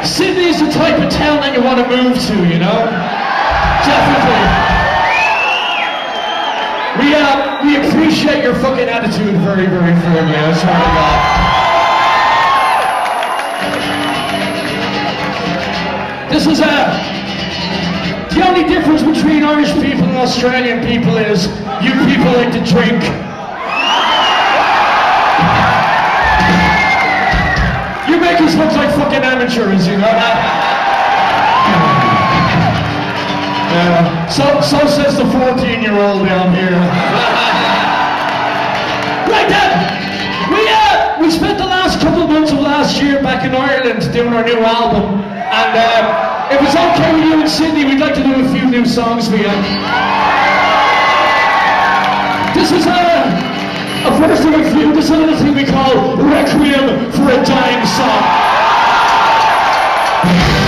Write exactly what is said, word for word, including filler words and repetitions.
Sydney's the type of town that you want to move to, you know? Definitely. We, uh, we appreciate your fucking attitude very, very firmly, I swear to God. This is, uh, the only difference between Irish people and Australian people is you people like to drink. You make us look like fucking amateurs, you know that? Yeah. So, so says the fourteen-year-old down here. Right then, we uh, we spent the last couple of months of last year back in Ireland doing our new album, and uh, if it's okay with you in Sydney, we'd like to do a few new songs for you. This is a, a first of a few. This is a little thing we call Requiem for a Dying Song.